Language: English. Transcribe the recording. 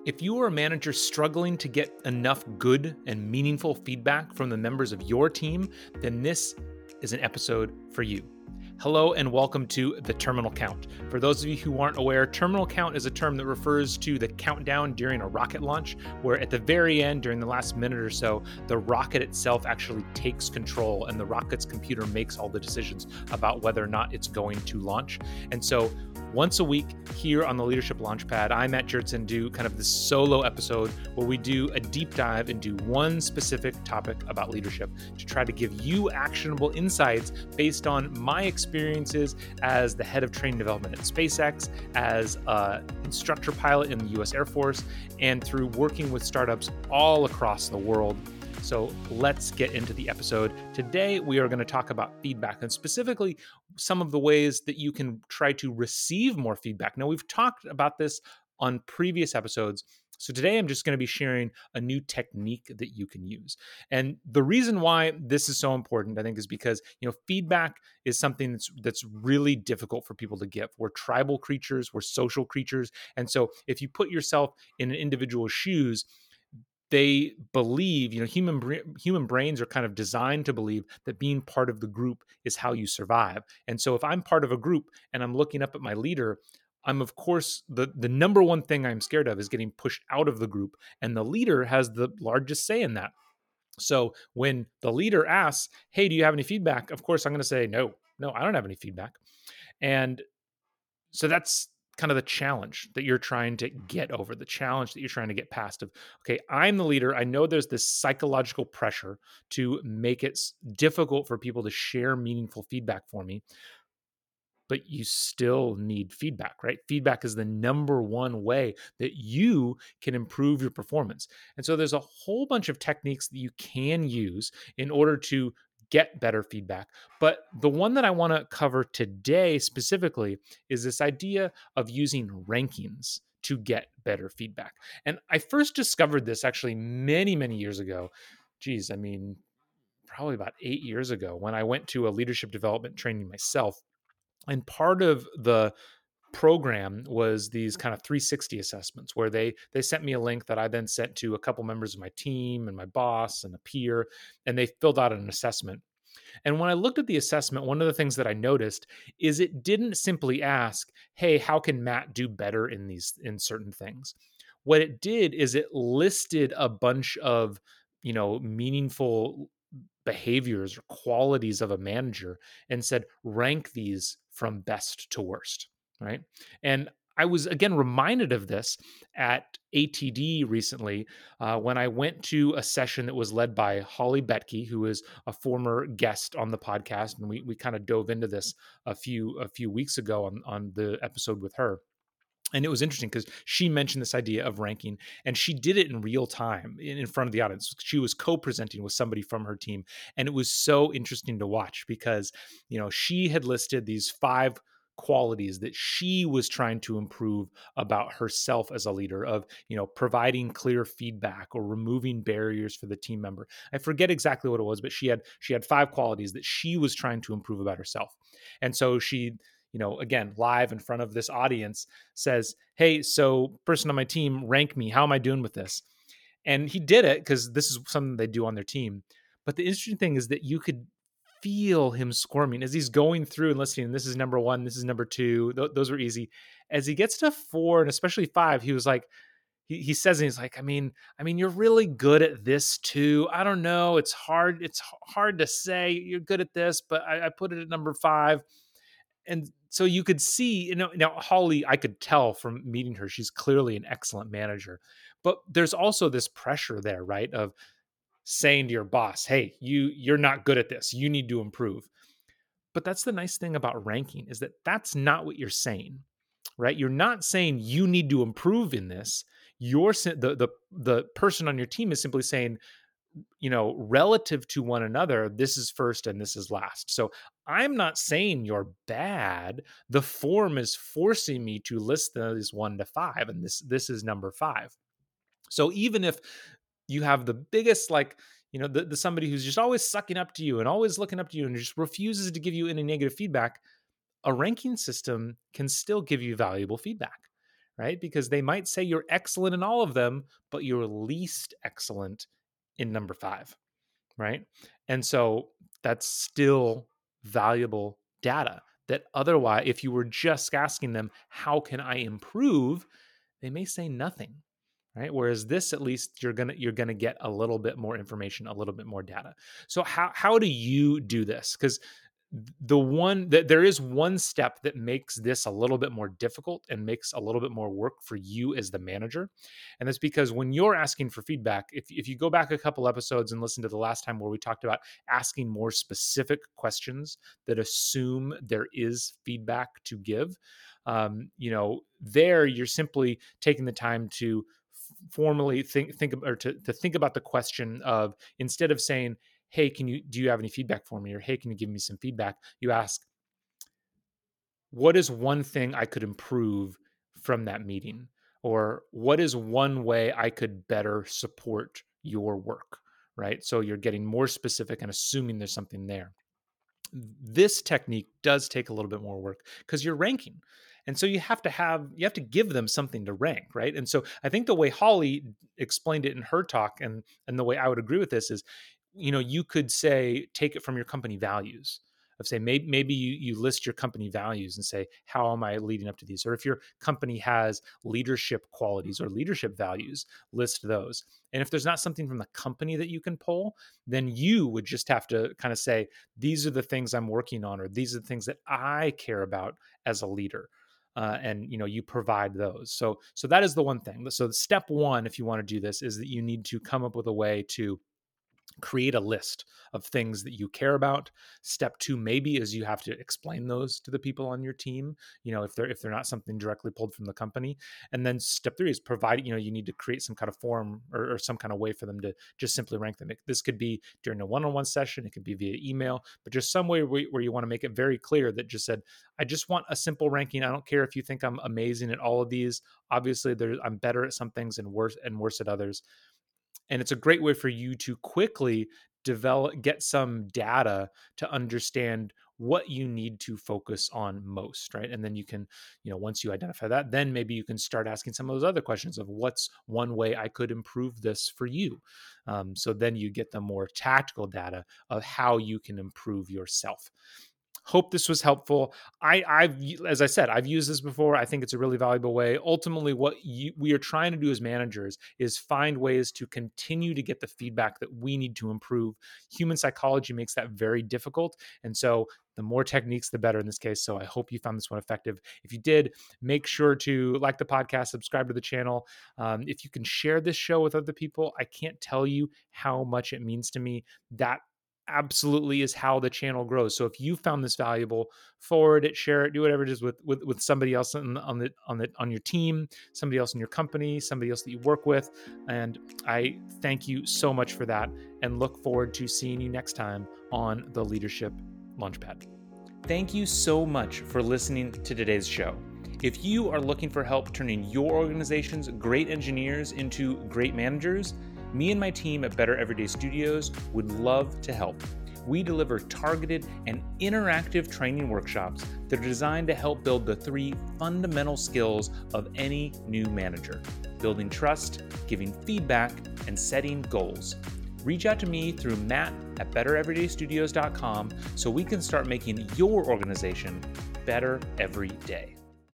If you are a manager struggling to get enough good and meaningful feedback from the members of your team, then this is an episode for you. Hello and welcome to the Terminal Count. For those of you who aren't aware, Terminal Count is a term that refers to the countdown during a rocket launch, where at the very end, during the last minute or so, the rocket itself actually takes control and the rocket's computer makes all the decisions about whether or not it's going to launch. And so once a week here on the Leadership Launchpad, I, Matt Jertson, do kind of this solo episode where we do a deep dive into one specific topic about leadership to try to give you actionable insights based on my experiences as the head of training development at SpaceX, as an instructor pilot in the US Air Force, and through working with startups all across the world. So let's get into the episode. Today, we are going to talk about feedback and specifically some of the ways that you can try to receive more feedback. Now, we've talked about this on previous episodes. So today I'm just going to be sharing a new technique that you can use. And the reason why this is so important, I think, is because, feedback is something that's really difficult for people to give. We're tribal creatures, we're social creatures. And so if you put yourself in an individual's shoes, they believe, human brains are kind of designed to believe that being part of the group is how you survive. And so if I'm part of a group and I'm looking up at my leader, I'm, of course, the number one thing I'm scared of is getting pushed out of the group. And the leader has the largest say in that. So when the leader asks, hey, do you have any feedback? Of course, I'm going to say, no, I don't have any feedback. And so that's kind of the challenge that you're trying to get over, the challenge that you're trying to get past of, okay, I'm the leader. I know there's this psychological pressure to make it difficult for people to share meaningful feedback for me, but you still need feedback, right? Feedback is the number one way that you can improve your performance. And so there's a whole bunch of techniques that you can use in order to get better feedback. But the one that I want to cover today specifically is this idea of using rankings to get better feedback. And I first discovered this actually many, many years ago. Probably about 8 years ago when I went to a leadership development training myself. And part of the program was these kind of 360 assessments where they sent me a link that I then sent to a couple members of my team and my boss and a peer, and they filled out an assessment. And when I looked at the assessment, one of the things that I noticed is it didn't simply ask, hey, how can Matt do better in certain things? What it did is it listed a bunch of, meaningful behaviors or qualities of a manager and said, rank these from best to worst, right? And I was again reminded of this at ATD recently when I went to a session that was led by Holly Betke, who is a former guest on the podcast, and we kind of dove into this a few weeks ago on the episode with her. And it was interesting because she mentioned this idea of ranking, and she did it in real time in front of the audience. She was co-presenting with somebody from her team, and it was so interesting to watch because, she had listed these 5 qualities that she was trying to improve about herself as a leader of, providing clear feedback or removing barriers for the team member. I forget exactly what it was, but she had 5 qualities that she was trying to improve about herself. And so she, again, live in front of this audience says, hey, so person on my team, rank me. How am I doing with this? And he did it because this is something they do on their team. But the interesting thing is that you could feel him squirming as he's going through and listening. This is number 1. This is number 2. Those were easy. As he gets to 4 and especially 5, he was like, he says, and he's like, I mean, you're really good at this too. I don't know. It's hard to say you're good at this, but I put it at number 5. And so you could see, now Holly, I could tell from meeting her, she's clearly an excellent manager. But there's also this pressure there, right? Of saying to your boss, hey, you're not good at this. You need to improve. But that's the nice thing about ranking is that that's not what you're saying, right? You're not saying you need to improve in this. The person on your team is simply saying, relative to one another, this is first and this is last. So I'm not saying you're bad. The form is forcing me to list those 1 to 5, and this is number 5. So even if you have the biggest, the somebody who's just always sucking up to you and always looking up to you and just refuses to give you any negative feedback, a ranking system can still give you valuable feedback, right? Because they might say you're excellent in all of them, but you're least excellent in number 5, right? And so that's still valuable data that otherwise, if you were just asking them, how can I improve? They may say nothing, right? Whereas this, at least you're gonna get a little bit more information, a little bit more data. So how do you do this? Because the one that there is one step that makes this a little bit more difficult and makes a little bit more work for you as the manager. And that's because when you're asking for feedback, if you go back a couple episodes and listen to the last time where we talked about asking more specific questions that assume there is feedback to give, there you're simply taking the time to formally think or to think about the question of, instead of saying, hey, do you have any feedback for me? Or, hey, can you give me some feedback? You ask, what is one thing I could improve from that meeting? Or what is one way I could better support your work? Right. So you're getting more specific and assuming there's something there. This technique does take a little bit more work because you're ranking. And so you have to give them something to rank, right? And so I think the way Holly explained it in her talk, and the way I would agree with this is, you could say, take it from your company values, of say, maybe you list your company values and say, how am I leading up to these? Or if your company has leadership qualities or leadership values, list those. And if there's not something from the company that you can pull, then you would just have to kind of say, these are the things I'm working on, or these are the things that I care about as a leader. And you provide those. So that is the one thing. So step one, if you want to do this, is that you need to come up with a way to create a list of things that you care about. Step two maybe is you have to explain those to the people on your team, if they're not something directly pulled from the company. And then step three is provide, you need to create some kind of form or some kind of way for them to just simply rank them. This could be during a one-on-one session, it could be via email, but just some way where you want to make it very clear that just said, I just want a simple ranking. I don't care if you think I'm amazing at all of these. Obviously I'm better at some things and worse at others. And it's a great way for you to quickly get some data to understand what you need to focus on most, right? And then you can, once you identify that, then maybe you can start asking some of those other questions of, what's one way I could improve this for you? So then you get the more tactical data of how you can improve yourself. Hope this was helpful. As I said, I've used this before. I think it's a really valuable way. Ultimately, what we are trying to do as managers is find ways to continue to get the feedback that we need to improve. Human psychology makes that very difficult. And so the more techniques, the better in this case. So I hope you found this one effective. If you did, make sure to like the podcast, subscribe to the channel. If you can share this show with other people, I can't tell you how much it means to me. That absolutely is how the channel grows. So if you found this valuable, forward it, share it, do whatever it is with somebody else on your team, somebody else in your company, somebody else that you work with. And I thank you so much for that, and look forward to seeing you next time on the Leadership Launchpad. Thank you so much for listening to today's show. If you are looking for help turning your organization's great engineers into great managers, me and my team at Better Everyday Studios would love to help. We deliver targeted and interactive training workshops that are designed to help build the 3 fundamental skills of any new manager: building trust, giving feedback, and setting goals. Reach out to me through matt@bettereverydaystudios.com so we can start making your organization better every day.